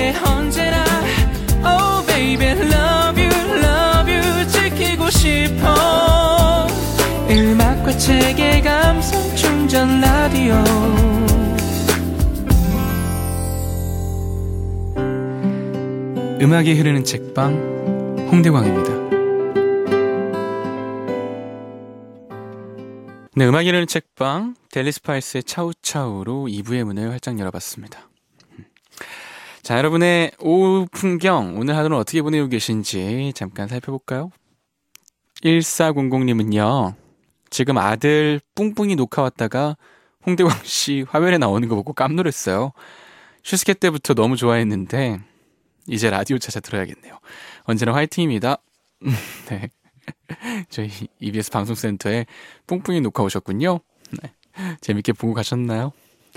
곁에 언제나 Oh baby love you 지키고 싶어 음악과 책의 감성 충전 라디오 음악이 흐르는 책방 홍대광입니다. 네, 음악이 흐르는 책방 델리 스파이스의 차우차우로 2부의 문을 활짝 열어봤습니다. 자, 여러분의 오후 풍경 오늘 하루는 어떻게 보내고 계신지 잠깐 살펴볼까요? 1400님은요 지금 아들 뿡뿡이 녹화 왔다가 홍대광씨 화면에 나오는 거 보고 깜놀했어요. 슈스케 때부터 너무 좋아했는데 이제 라디오 찾아 들어야겠네요. 언제나 화이팅입니다. 네, 저희 EBS 방송센터에 뿡뿡이 녹화 오셨군요. 네, 재밌게 보고 가셨나요?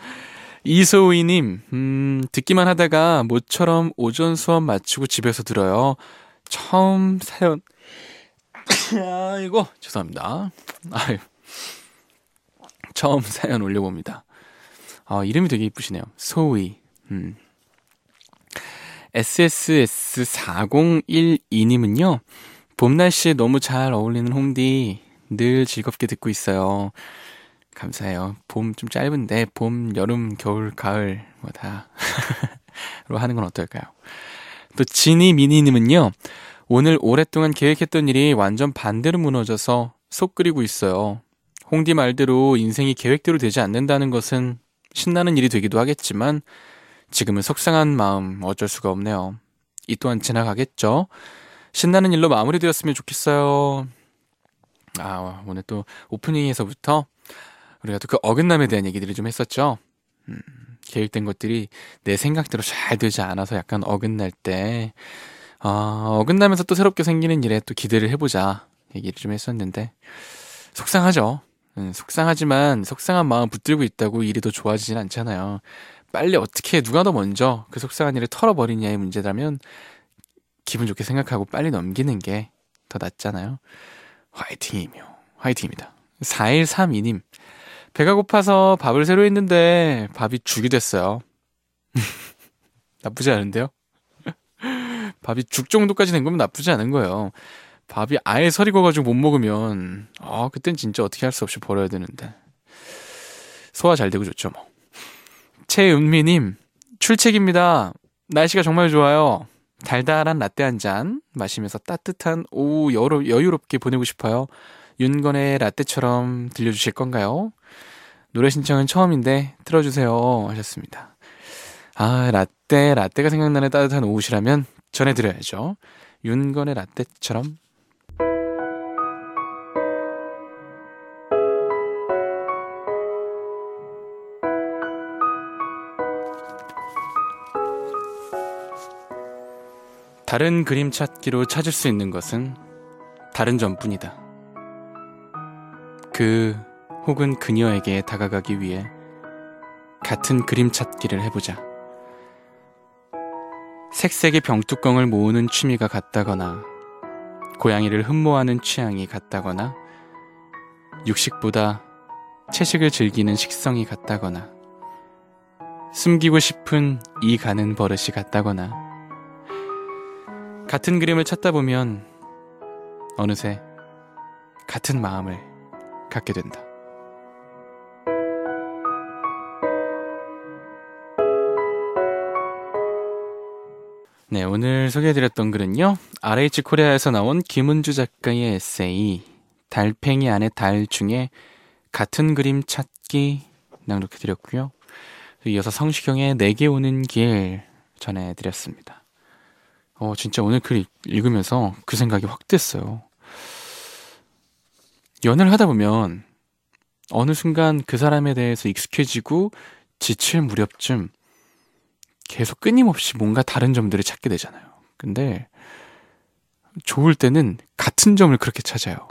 이소희님, 듣기만 하다가 모처럼 오전 수업 마치고 집에서 들어요. 처음 사연 아이고 죄송합니다. 아유, 처음 사연 올려봅니다. 이름이 되게 이쁘시네요. 소희. SSS4012님은요 봄 날씨에 너무 잘 어울리는 홍디 늘 즐겁게 듣고 있어요. 감사해요. 봄 좀 짧은데 봄, 여름, 겨울, 가을 뭐 다 로 하는 건 어떨까요? 또 지니미니님은요 오늘 오랫동안 계획했던 일이 완전 반대로 무너져서 속 끓이고 있어요. 홍디 말대로 인생이 계획대로 되지 않는다는 것은 신나는 일이 되기도 하겠지만 지금은 속상한 마음 어쩔 수가 없네요. 이 또한 지나가겠죠? 신나는 일로 마무리되었으면 좋겠어요. 오늘 또 오프닝에서부터 우리가 또 그 어긋남에 대한 얘기들을 좀 했었죠. 계획된 것들이 내 생각대로 잘 되지 않아서 약간 어긋날 때 어긋나면서 또 새롭게 생기는 일에 또 기대를 해보자 얘기를 좀 했었는데 속상하죠. 속상하지만 속상한 마음 붙들고 있다고 일이 더 좋아지진 않잖아요. 빨리 어떻게 누가 더 먼저 그 속상한 일을 털어버리냐의 문제라면 기분 좋게 생각하고 빨리 넘기는 게 더 낫잖아요. 화이팅입니다. 4132님, 배가 고파서 밥을 새로 했는데 밥이 죽이 됐어요. 나쁘지 않은데요? 밥이 죽 정도까지 된 거면 나쁘지 않은 거예요. 밥이 아예 설이 거가지고 못 먹으면 그땐 진짜 어떻게 할 수 없이 버려야 되는데 소화 잘 되고 좋죠 뭐. 최은미님, 출첵입니다. 날씨가 정말 좋아요. 달달한 라떼 한 잔 마시면서 따뜻한 오후 여유롭게 보내고 싶어요. 윤건의 라떼처럼 들려주실 건가요? 노래 신청은 처음인데 틀어주세요 하셨습니다. 라떼가 생각나는 따뜻한 오후시라면 전해드려야죠. 윤건의 라떼처럼. 다른 그림 찾기로 찾을 수 있는 것은 다른 점뿐이다. 그 혹은 그녀에게 다가가기 위해 같은 그림 찾기를 해보자. 색색의 병뚜껑을 모으는 취미가 같다거나 고양이를 흠모하는 취향이 같다거나 육식보다 채식을 즐기는 식성이 같다거나 숨기고 싶은 이 가는 버릇이 같다거나 같은 그림을 찾다 보면 어느새 같은 마음을 갖게 된다. 네, 오늘 소개해드렸던 글은요, RH 코리아에서 나온 김은주 작가의 에세이 달팽이 안에 달 중에 같은 그림 찾기 낭독해드렸고요. 이어서 성시경의 내게 오는 길 전해드렸습니다. 진짜 오늘 글 읽으면서 그 생각이 확 됐어요. 연애를 하다 보면 어느 순간 그 사람에 대해서 익숙해지고 지칠 무렵쯤 계속 끊임없이 뭔가 다른 점들을 찾게 되잖아요. 근데 좋을 때는 같은 점을 그렇게 찾아요.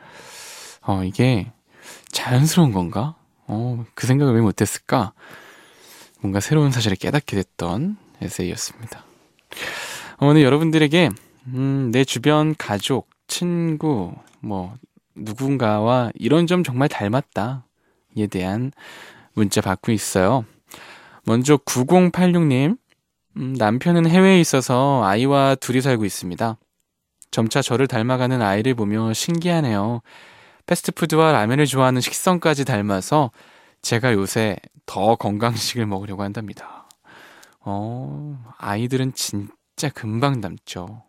이게 자연스러운 건가? 그 생각을 왜 못했을까? 뭔가 새로운 사실을 깨닫게 됐던 에세이였습니다. 오늘 여러분들에게 내 주변 가족, 친구, 누군가와 이런 점 정말 닮았다에 대한 문자 받고 있어요. 먼저 9086님, 남편은 해외에 있어서 아이와 둘이 살고 있습니다. 점차 저를 닮아가는 아이를 보며 신기하네요. 패스트푸드와 라면을 좋아하는 식성까지 닮아서 제가 요새 더 건강식을 먹으려고 한답니다. 아이들은 진짜 금방 닮죠.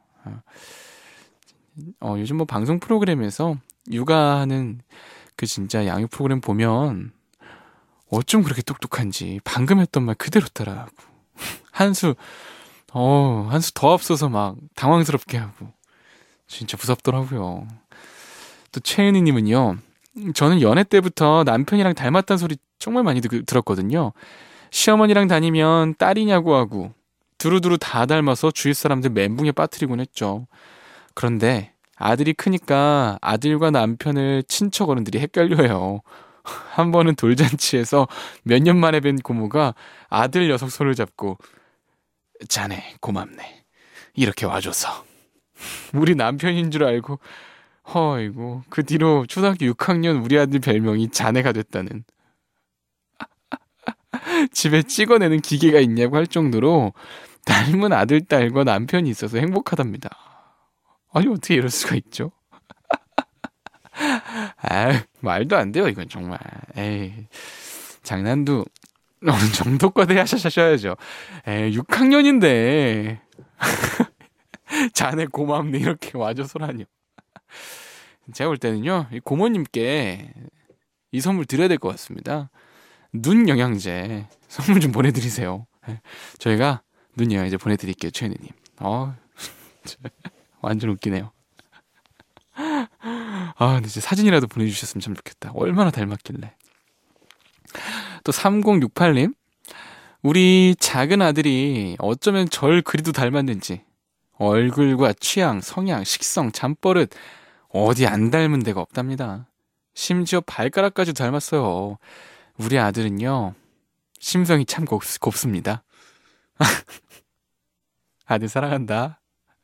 요즘 뭐 방송 프로그램에서 육아하는 그 진짜 양육 프로그램 보면 어쩜 그렇게 똑똑한지 방금 했던 말 그대로 따라하고 한수 한수 더 앞서서 막 당황스럽게 하고 진짜 무섭더라고요. 또 최은희님은요. 저는 연애 때부터 남편이랑 닮았다는 소리 정말 많이 들었거든요. 시어머니랑 다니면 딸이냐고 하고 두루두루 다 닮아서 주위 사람들 멘붕에 빠뜨리곤 했죠. 그런데 아들이 크니까 아들과 남편을 친척 어른들이 헷갈려요. 한 번은 돌잔치에서 몇 년 만에 뵌 고모가 아들 녀석 손을 잡고 자네 고맙네 이렇게 와줘서 우리 남편인 줄 알고 허이고 그 뒤로 초등학교 6학년 우리 아들 별명이 자네가 됐다는 집에 찍어내는 기계가 있냐고 할 정도로 닮은 아들, 딸과 남편이 있어서 행복하답니다. 아니 어떻게 이럴 수가 있죠? 말도 안 돼요 이건 정말. 에이, 장난도 어느 정도까지 하셔야죠. 6학년인데 자네 고맙네 이렇게 와줘서라뇨. 제가 볼 때는요 이 고모님께 이 선물 드려야 될 것 같습니다. 눈 영양제 선물 좀 보내드리세요. 저희가 눈 영양제 보내드릴게요 최은혜님. 완전 웃기네요. 근데 진짜 사진이라도 보내주셨으면 참 좋겠다. 얼마나 닮았길래. 또 3068님 우리 작은 아들이 어쩌면 절 그리도 닮았는지 얼굴과 취향, 성향, 식성, 잠버릇 어디 안 닮은 데가 없답니다. 심지어 발가락까지 닮았어요. 우리 아들은요 심성이 참 곱습니다. 아들 사랑한다.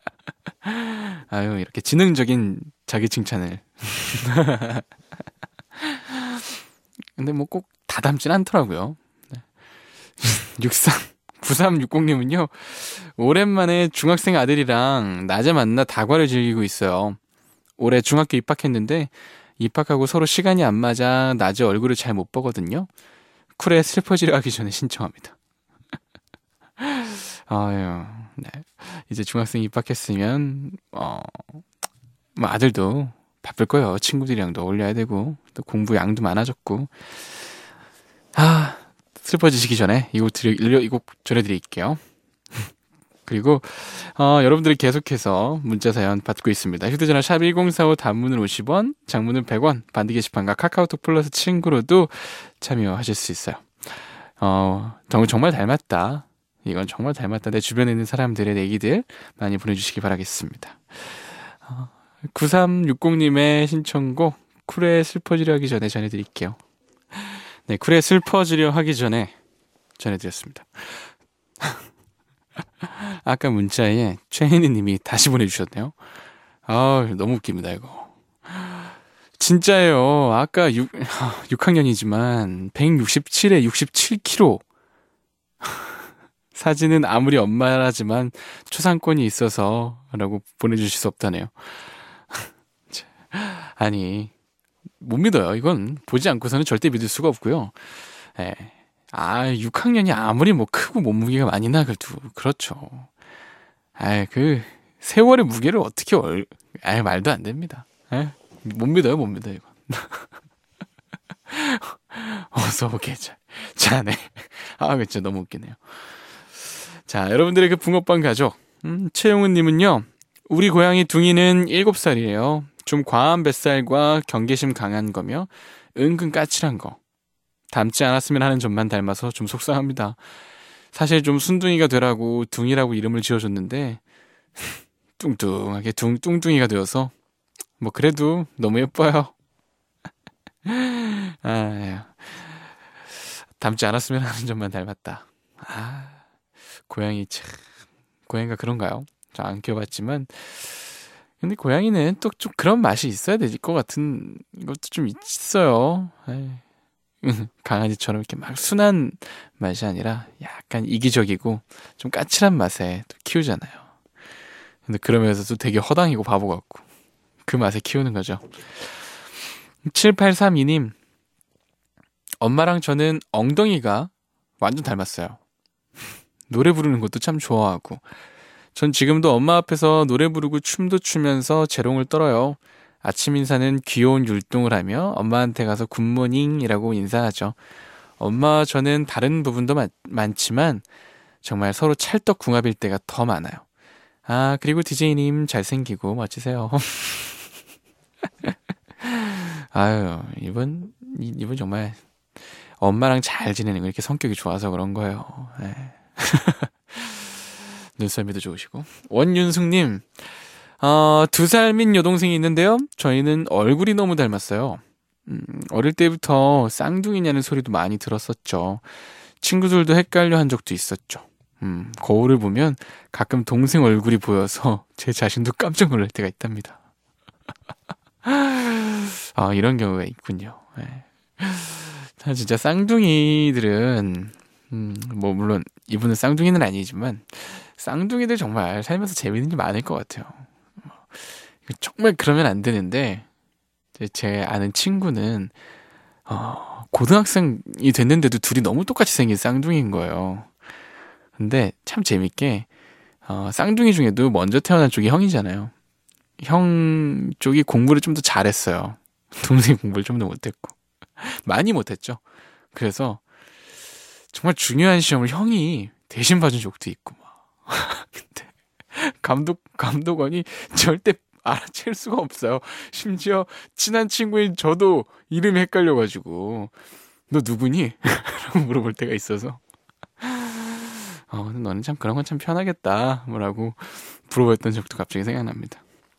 아유 이렇게 지능적인 자기 칭찬을. 근데 뭐 꼭 다 닮진 않더라고요. 9360님은요 오랜만에 중학생 아들이랑 낮에 만나 다과를 즐기고 있어요. 올해 중학교 입학했는데 입학하고 서로 시간이 안 맞아 낮에 얼굴을 잘 못 보거든요. 쿨에 슬퍼지려 하기 전에 신청합니다. 아유, 네. 이제 중학생 입학했으면 뭐 아들도 바쁠 거예요. 친구들이랑도 어울려야 되고 또 공부 양도 많아졌고. 슬퍼지시기 전에 이 곡 전해드릴게요. 그리고 여러분들이 계속해서 문자 사연 받고 있습니다. 휴대전화 샵 1045 단문은 50원, 장문은 100원, 반디 게시판과 카카오톡 플러스 친구로도 참여하실 수 있어요. 정말 닮았다. 이건 정말 닮았다. 내 주변에 있는 사람들의 얘기들 많이 보내주시기 바라겠습니다. 9360님의 신청곡 쿨에 슬퍼지려 하기 전에 전해드릴게요. 네, 쿨에 슬퍼지려 하기 전에 전해드렸습니다. 아까 문자에 최혜니 님이 다시 보내주셨네요. 너무 웃깁니다, 이거. 진짜예요. 아까 6학년이지만 167에 67kg. 사진은 아무리 엄마라지만 초상권이 있어서 라고 보내주실 수 없다네요. 아니, 못 믿어요. 이건 보지 않고서는 절대 믿을 수가 없고요. 6학년이 아무리 뭐 크고 몸무게가 많이 나가도 그렇죠. 그 세월의 무게를 어떻게 말도 안 됩니다. 못 믿어요, 못 믿어요, 이건. 어서 오게, 자네. 그쵸, 너무 웃기네요. 자, 여러분들의 그 붕어빵 가족, 최용은님은요, 우리 고양이 둥이는 7살이에요. 좀 과한 뱃살과 경계심 강한 거며, 은근 까칠한 거. 닮지 않았으면 하는 점만 닮아서 좀 속상합니다. 사실 좀 순둥이가 되라고 둥이라고 이름을 지어줬는데, 뚱뚱하게 뚱뚱이가 되어서, 뭐, 그래도 너무 예뻐요. 닮지 않았으면 하는 점만 닮았다. 고양이 고양이가 그런가요? 저 안 키워봤지만 근데 고양이는 또 좀 그런 맛이 있어야 될 것 같은 것도 좀 있어요. 강아지처럼 이렇게 막 순한 맛이 아니라 약간 이기적이고 좀 까칠한 맛에 또 키우잖아요. 근데 그러면서도 되게 허당이고 바보 같고 그 맛에 키우는 거죠. 7832님, 엄마랑 저는 엉덩이가 완전 닮았어요. 노래 부르는 것도 참 좋아하고 전 지금도 엄마 앞에서 노래 부르고 춤도 추면서 재롱을 떨어요. 아침 인사는 귀여운 율동을 하며 엄마한테 가서 굿모닝이라고 인사하죠. 엄마와 저는 다른 부분도 많지만 정말 서로 찰떡궁합일 때가 더 많아요. 아, 그리고 DJ님 잘생기고 멋지세요. 아유, 이분 정말 엄마랑 잘 지내는 거 이렇게 성격이 좋아서 그런 거예요. 네. 눈썰미도 좋으시고. 원윤숙님, 2살 민 여동생이 있는데요. 저희는 얼굴이 너무 닮았어요. 어릴 때부터 쌍둥이냐는 소리도 많이 들었었죠. 친구들도 헷갈려 한 적도 있었죠. 거울을 보면 가끔 동생 얼굴이 보여서 제 자신도 깜짝 놀랄 때가 있답니다. 아, 이런 경우가 있군요. 네. 진짜 쌍둥이들은, 뭐, 물론, 이분은 쌍둥이는 아니지만, 쌍둥이들 정말 살면서 재밌는 게 많을 것 같아요. 정말 그러면 안 되는데, 제 아는 친구는, 고등학생이 됐는데도 둘이 너무 똑같이 생긴 쌍둥이인 거예요. 근데 참 재밌게, 쌍둥이 중에도 먼저 태어난 쪽이 형이잖아요. 형 쪽이 공부를 좀 더 잘했어요. 동생이 공부를 좀 더 못했고. 많이 못했죠. 그래서 정말 중요한 시험을 형이 대신 봐준 적도 있고 막. 근데 감독원이 절대 알아챌 수가 없어요. 심지어 친한 친구인 저도 이름이 헷갈려가지고 너 누구니? 라고 물어볼 때가 있어서 너는 참 그런 건 참 편하겠다 뭐라고 물어봤던 적도 갑자기 생각납니다.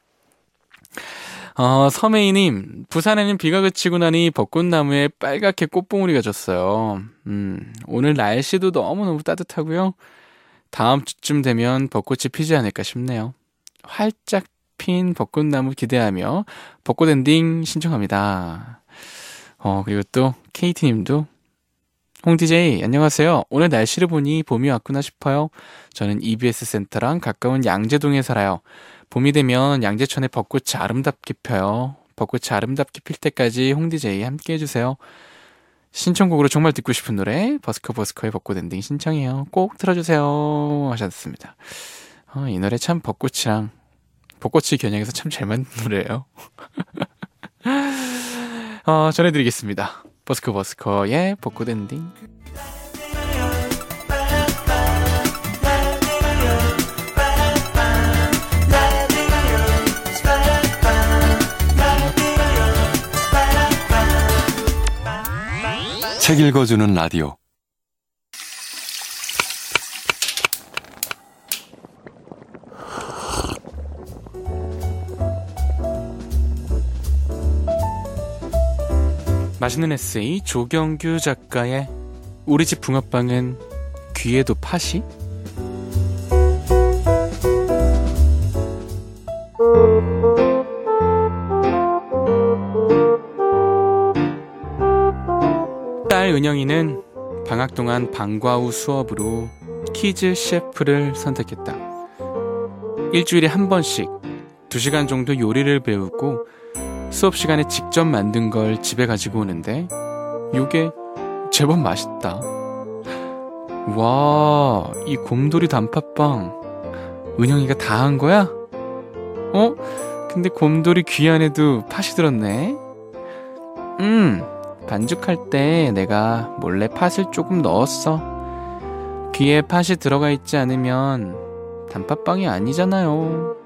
서메이님, 부산에는 비가 그치고 나니 벚꽃나무에 빨갛게 꽃봉오리가 졌어요. 오늘 날씨도 너무너무 따뜻하고요. 다음 주쯤 되면 벚꽃이 피지 않을까 싶네요. 활짝 핀 벚꽃나무 기대하며 벚꽃 엔딩 신청합니다. 그리고 또 KT님도 홍DJ 안녕하세요. 오늘 날씨를 보니 봄이 왔구나 싶어요. 저는 EBS 센터랑 가까운 양재동에 살아요. 봄이 되면 양재천에 벚꽃이 아름답게 펴요. 벚꽃이 아름답게 필 때까지 홍DJ 함께 해주세요. 신청곡으로 정말 듣고 싶은 노래 버스커의 벚꽃 엔딩 신청해요. 꼭 틀어주세요 하셨습니다. 이 노래 참 벚꽃이 겨냥해서 참 잘 만든 노래예요. 전해드리겠습니다. 버스커의 벚꽃 엔딩. 책 읽어주는 라디오. 맛있는 에세이 조경규 작가의 우리 집 붕어빵은 귀에도 팥이? 딸 은영이는 방학 동안 방과 후 수업으로 키즈 셰프를 선택했다. 일주일에 한 번씩 2시간 정도 요리를 배우고 수업 시간에 직접 만든 걸 집에 가지고 오는데 요게 제법 맛있다. 와, 이 곰돌이 단팥빵 은영이가 다 한 거야? 근데 곰돌이 귀 안에도 팥이 들었네. 반죽할 때 내가 몰래 팥을 조금 넣었어. 귀에 팥이 들어가 있지 않으면 단팥빵이 아니잖아요.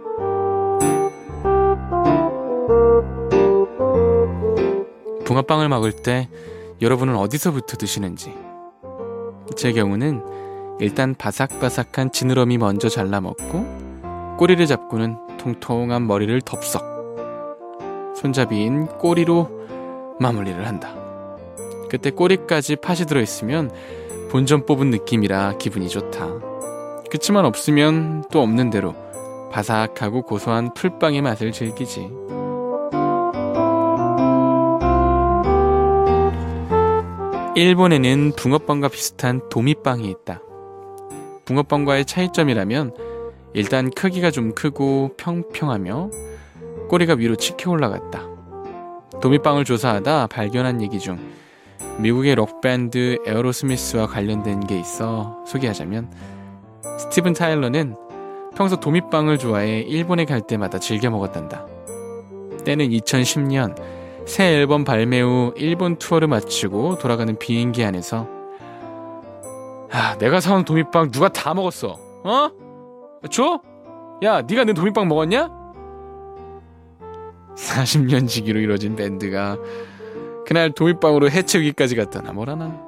붕어빵을 먹을 때 여러분은 어디서부터 드시는지. 제 경우는 일단 바삭바삭한 지느러미 먼저 잘라 먹고 꼬리를 잡고는 통통한 머리를 덥석, 손잡이인 꼬리로 마무리를 한다. 그때 꼬리까지 팥이 들어있으면 본전 뽑은 느낌이라 기분이 좋다. 그치만 없으면 또 없는 대로 바삭하고 고소한 풀빵의 맛을 즐기지. 일본에는 붕어빵과 비슷한 도미빵이 있다. 붕어빵과의 차이점이라면 일단 크기가 좀 크고 평평하며 꼬리가 위로 치켜 올라갔다. 도미빵을 조사하다 발견한 얘기 중 미국의 록밴드 에어로스미스와 관련된 게 있어 소개하자면, 스티븐 타일러는 평소 도미빵을 좋아해 일본에 갈 때마다 즐겨 먹었단다. 때는 2010년 새 앨범 발매 후 일본 투어를 마치고 돌아가는 비행기 안에서 내가 사온 도미빵 누가 다 먹었어. 줘? 야, 네가 내 도미빵 먹었냐? 40년 지기로 이뤄진 밴드가 그날 도미빵으로 해체하기까지 갔다나 뭐라나.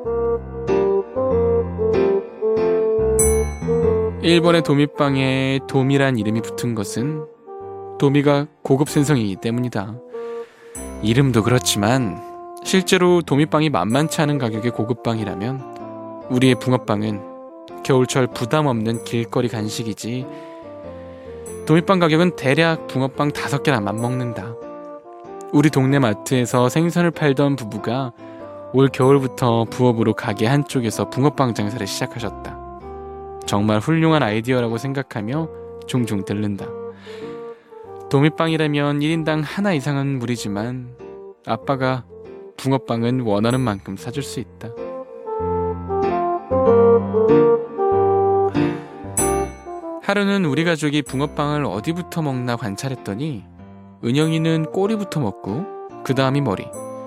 일본의 도미빵에 도미란 이름이 붙은 것은 도미가 고급 생선이기 때문이다. 이름도 그렇지만 실제로 도미빵이 만만치 않은 가격의 고급빵이라면 우리의 붕어빵은 겨울철 부담 없는 길거리 간식이지. 도미빵 가격은 대략 붕어빵 5개나 먹는다. 우리 동네 마트에서 생선을 팔던 부부가 올 겨울부터 부업으로 가게 한쪽에서 붕어빵 장사를 시작하셨다. 정말 훌륭한 아이디어라고 생각하며 종종 들른다. 도미빵이라면 1인당 하나 이상은 무리지만 아빠가 붕어빵은 원하는 만큼 사줄 수 있다. 하루는 우리 가족이 붕어빵을 어디부터 먹나 관찰했더니 은영이는 꼬리부터 먹고 그 다음이 머리.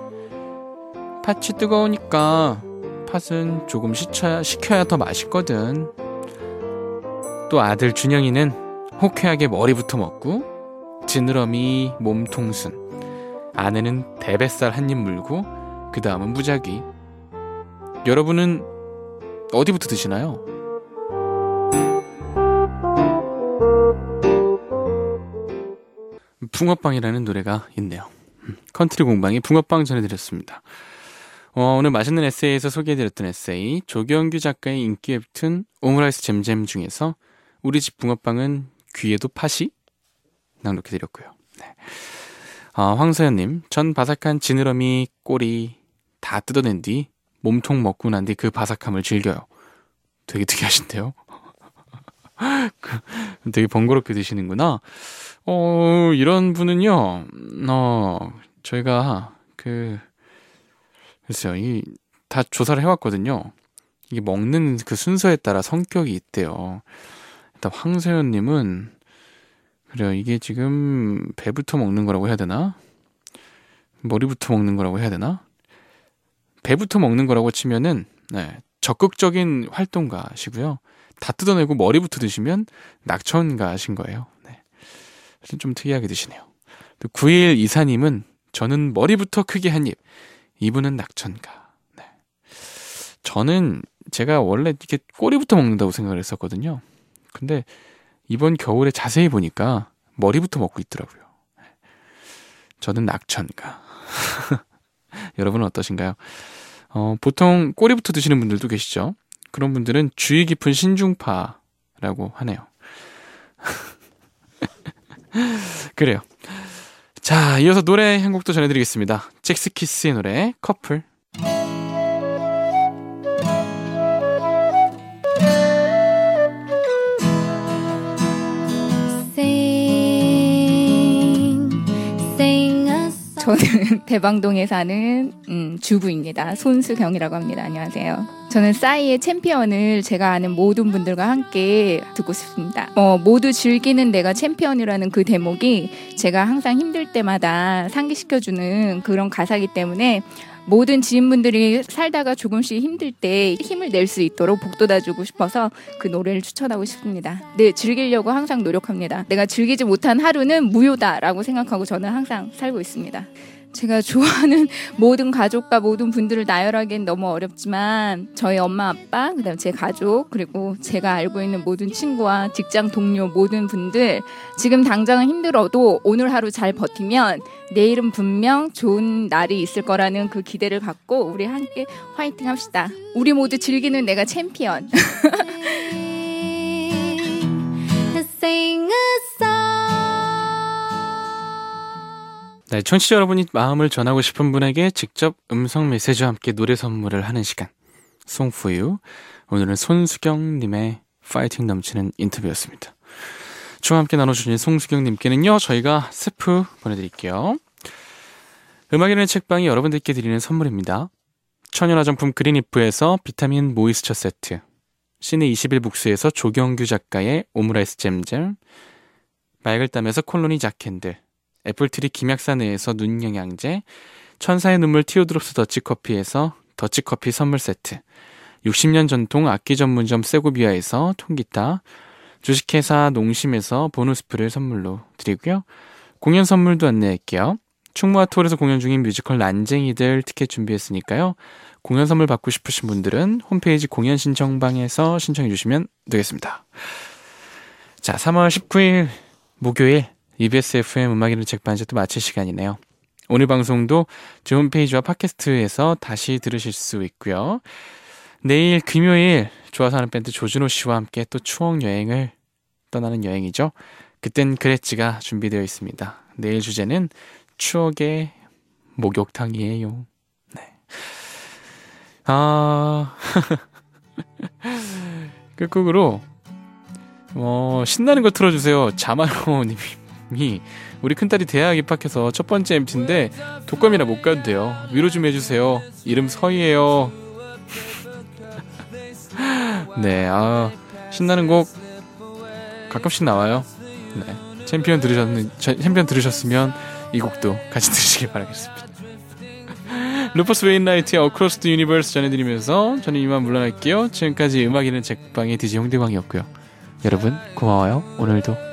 팥이 뜨거우니까 팥은 조금 식혀야 더 맛있거든. 또 아들 준영이는 호쾌하게 머리부터 먹고 지느러미, 몸통순, 아내는 대뱃살 한 입 물고 그 다음은 무작위. 여러분은 어디부터 드시나요? 붕어빵이라는 노래가 있네요. 컨트리 공방이 붕어빵 전해드렸습니다. 오늘 맛있는 에세이에서 소개해드렸던 에세이, 조경규 작가의 인기 웹툰 오므라이스 잼잼 중에서 우리 집 붕어빵은 귀에도 팥이? 낭독해드렸고요. 네. 황서연님, 전 바삭한 지느러미 꼬리 다 뜯어낸 뒤 몸통 먹고 난 뒤 그 바삭함을 즐겨요. 되게 특이하신데요? 되게 번거롭게 드시는구나. 이런 분은요, 저희가 글쎄요, 다 조사를 해왔거든요. 이게 먹는 그 순서에 따라 성격이 있대요. 일단 황서연님은, 그래요, 이게 지금 배부터 먹는 거라고 해야 되나? 머리부터 먹는 거라고 해야 되나? 배부터 먹는 거라고 치면은, 적극적인 활동가시고요. 다 뜯어내고 머리부터 드시면 낙천가신 거예요. 네. 좀 특이하게 드시네요. 9일 이사님은 저는 머리부터 크게 한 입. 이분은 낙천가. 네. 저는 제가 원래 이렇게 꼬리부터 먹는다고 생각을 했었거든요. 근데 이번 겨울에 자세히 보니까 머리부터 먹고 있더라고요. 저는 낙천가. 여러분은 어떠신가요? 보통 꼬리부터 드시는 분들도 계시죠? 그런 분들은 주의 깊은 신중파라고 하네요. 그래요. 자, 이어서 노래 한 곡도 전해드리겠습니다. 잭스키스의 노래 커플. 저는 대방동에 사는 주부입니다. 손수경이라고 합니다. 안녕하세요. 저는 싸이의 챔피언을 제가 아는 모든 분들과 함께 듣고 싶습니다. 모두 즐기는 내가 챔피언이라는 그 대목이 제가 항상 힘들 때마다 상기시켜주는 그런 가사이기 때문에 모든 지인분들이 살다가 조금씩 힘들 때 힘을 낼 수 있도록 복돋아주고 싶어서 그 노래를 추천하고 싶습니다. 네, 즐기려고 항상 노력합니다. 내가 즐기지 못한 하루는 무효다라고 생각하고 저는 항상 살고 있습니다. 제가 좋아하는 모든 가족과 모든 분들을 나열하기엔 너무 어렵지만 저희 엄마, 아빠, 그다음 제 가족, 그리고 제가 알고 있는 모든 친구와 직장 동료 모든 분들, 지금 당장은 힘들어도 오늘 하루 잘 버티면 내일은 분명 좋은 날이 있을 거라는 그 기대를 갖고 우리 함께 화이팅 합시다. 우리 모두 즐기는 내가 챔피언. 네, 청취자 여러분이 마음을 전하고 싶은 분에게 직접 음성 메시지와 함께 노래 선물을 하는 시간. 송푸유. 오늘은 손수경님의 파이팅 넘치는 인터뷰였습니다. chung 함께 나눠주신 송수경님께는요, 저희가 스프 보내드릴게요. 음악이라는 책방이 여러분들께 드리는 선물입니다. 천연화장품 그린이프에서 비타민 모이스처 세트, 시내 21북스에서 조경규 작가의 오므라이스 잼잼, 맑을 땀에서 콜로니 자캔들, 애플트리 김약사내에서 눈영양제, 천사의 눈물 티오드롭스 더치커피에서 더치커피 선물 세트, 60년 전통 악기 전문점 세고비아에서 통기타, 주식회사 농심에서 보너스프를 선물로 드리고요. 공연 선물도 안내할게요. 충무아트홀에서 공연 중인 뮤지컬 난쟁이들 티켓 준비했으니까요. 공연 선물 받고 싶으신 분들은 홈페이지 공연 신청방에서 신청해 주시면 되겠습니다. 자, 3월 19일 목요일 EBS FM 음악이라는 책방 이제 또 마칠 시간이네요. 오늘 방송도 제 홈페이지와 팟캐스트에서 다시 들으실 수 있고요. 내일 금요일 좋아서 하는 밴드 조준호 씨와 함께 또 추억 여행을 떠나는 여행이죠. 그땐 그랬지가 준비되어 있습니다. 내일 주제는 추억의 목욕탕이에요. 네. 끝곡으로 신나는 거 틀어주세요. 자마로님이 우리 큰딸이 대학 입학해서 첫 번째 MT인데 독감이라 못 가도 돼요. 위로 좀 해주세요. 이름 서희예요. 네, 신나는 곡 가끔씩 나와요. 네, 챔피언 들으셨으면 이 곡도 같이 들으시길 바라겠습니다. 루퍼스 웨인라이트의 Across the Universe 전해드리면서 저는 이만 물러날게요. 지금까지 음악이라는 책방의 DJ 홍대광이었고요. 여러분 고마워요. 오늘도